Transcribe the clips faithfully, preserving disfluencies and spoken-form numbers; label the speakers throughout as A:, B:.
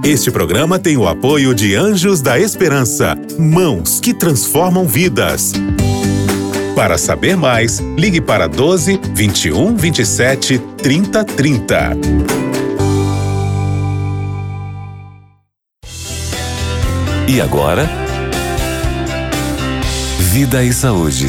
A: Este programa tem o apoio de Anjos da Esperança, mãos que transformam vidas. Para saber mais, ligue para doze, vinte e um, vinte e sete, trinta, trinta.
B: E agora, Vida e Saúde.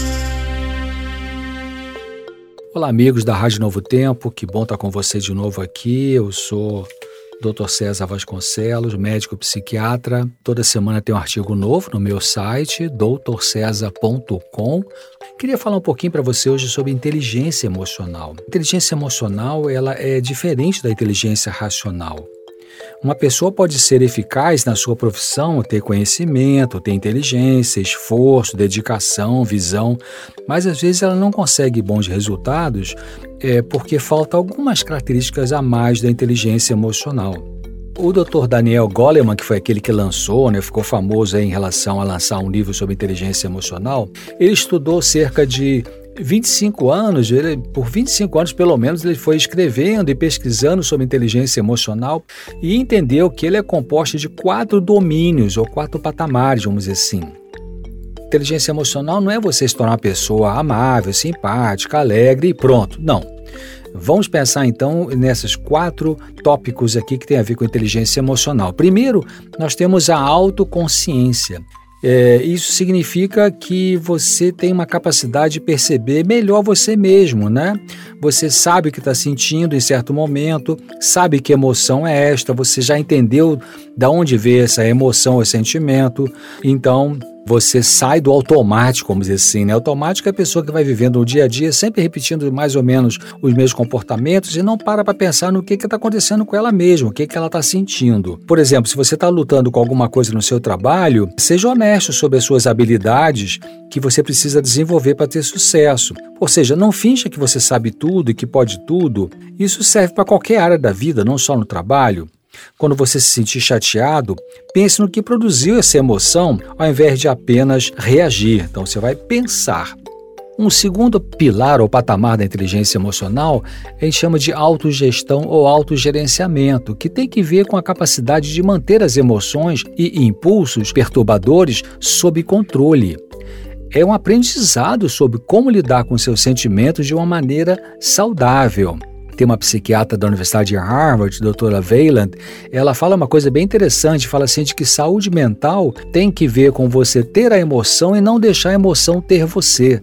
C: Olá, amigos da Rádio Novo Tempo, que bom estar com você de novo aqui. Eu sou doutor César Vasconcelos, médico psiquiatra. Toda semana tem um artigo novo no meu site, doutor césar ponto com. Queria falar um pouquinho para você hoje sobre inteligência emocional. Inteligência emocional, ela é diferente da inteligência racional. Uma pessoa pode ser eficaz na sua profissão, ter conhecimento, ter inteligência, esforço, dedicação, visão, mas às vezes ela não consegue bons resultados é, porque falta algumas características a mais da inteligência emocional. O doutor Daniel Goleman, que foi aquele que lançou, né, ficou famoso aí em relação a lançar um livro sobre inteligência emocional, ele estudou cerca de vinte e cinco anos, ele, por vinte e cinco anos pelo menos, ele foi escrevendo e pesquisando sobre inteligência emocional e entendeu que ele é composto de quatro domínios ou quatro patamares, vamos dizer assim. Inteligência emocional não é você se tornar uma pessoa amável, simpática, alegre e pronto, não. Vamos pensar então nesses quatro tópicos aqui que tem a ver com inteligência emocional. Primeiro, nós temos a autoconsciência. É, isso significa que você tem uma capacidade de perceber melhor você mesmo, né? Você sabe o que está sentindo em certo momento, sabe que emoção é esta, você já entendeu de onde veio essa emoção, esse sentimento, então você sai do automático, vamos dizer assim, né? Automático é a pessoa que vai vivendo no dia a dia, sempre repetindo mais ou menos os mesmos comportamentos e não para para pensar no que está acontecendo com ela mesma, o que, que ela está sentindo. Por exemplo, se você está lutando com alguma coisa no seu trabalho, seja honesto sobre as suas habilidades que você precisa desenvolver para ter sucesso. Ou seja, não finja que você sabe tudo e que pode tudo. Isso serve para qualquer área da vida, não só no trabalho. Quando você se sentir chateado, pense no que produziu essa emoção ao invés de apenas reagir. Então você vai pensar. Um segundo pilar ou patamar da inteligência emocional a gente chama de autogestão ou autogerenciamento, que tem que ver com a capacidade de manter as emoções e impulsos perturbadores sob controle. É um aprendizado sobre como lidar com seus sentimentos de uma maneira saudável. Tem uma psiquiatra da Universidade de Harvard, doutora Weiland, ela fala uma coisa bem interessante, fala assim de que saúde mental tem que ver com você ter a emoção e não deixar a emoção ter você.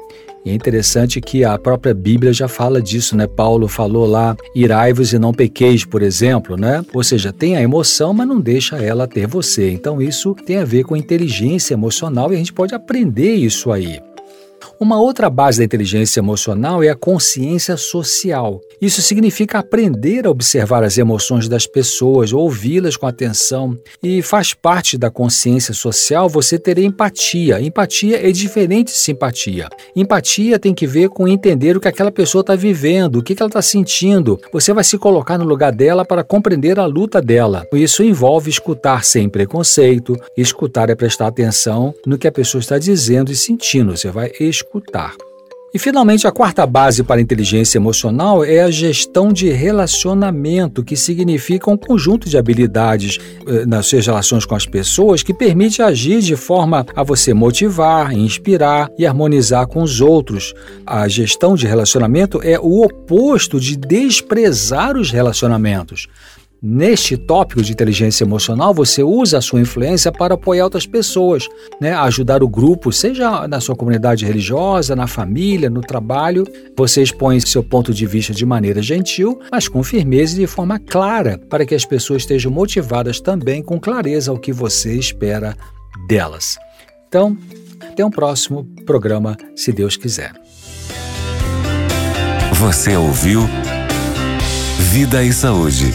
C: E é interessante que a própria Bíblia já fala disso, né? Paulo falou lá, irai-vos e não pequeis, por exemplo, né? Ou seja, tem a emoção, mas não deixa ela ter você. Então isso tem a ver com inteligência emocional e a gente pode aprender isso aí. Uma outra base da inteligência emocional é a consciência social. Isso significa aprender a observar as emoções das pessoas, ouvi-las com atenção. E faz parte da consciência social você ter empatia. Empatia é diferente de simpatia. Empatia tem que ver com entender o que aquela pessoa está vivendo, o que ela está sentindo. Você vai se colocar no lugar dela para compreender a luta dela. Isso envolve escutar sem preconceito. Escutar é prestar atenção no que a pessoa está dizendo e sentindo. Você vai escutar. E, finalmente, a quarta base para a inteligência emocional é a gestão de relacionamento, que significa um conjunto de habilidades eh, nas suas relações com as pessoas que permite agir de forma a você motivar, inspirar e harmonizar com os outros. A gestão de relacionamento é o oposto de desprezar os relacionamentos. Neste tópico de inteligência emocional, você usa a sua influência para apoiar outras pessoas, né? Ajudar o grupo, seja na sua comunidade religiosa, na família, no trabalho. Você expõe seu ponto de vista de maneira gentil, mas com firmeza e de forma clara, para que as pessoas estejam motivadas também com clareza ao que você espera delas. Então, até um próximo programa, se Deus quiser.
B: Você ouviu Vida e Saúde.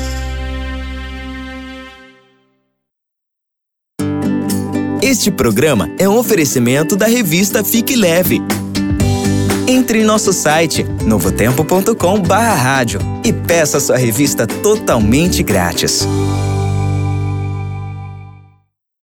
D: Este programa é um oferecimento da revista Fique Leve. Entre em nosso site novo tempo ponto com barra rádio e peça sua revista totalmente grátis.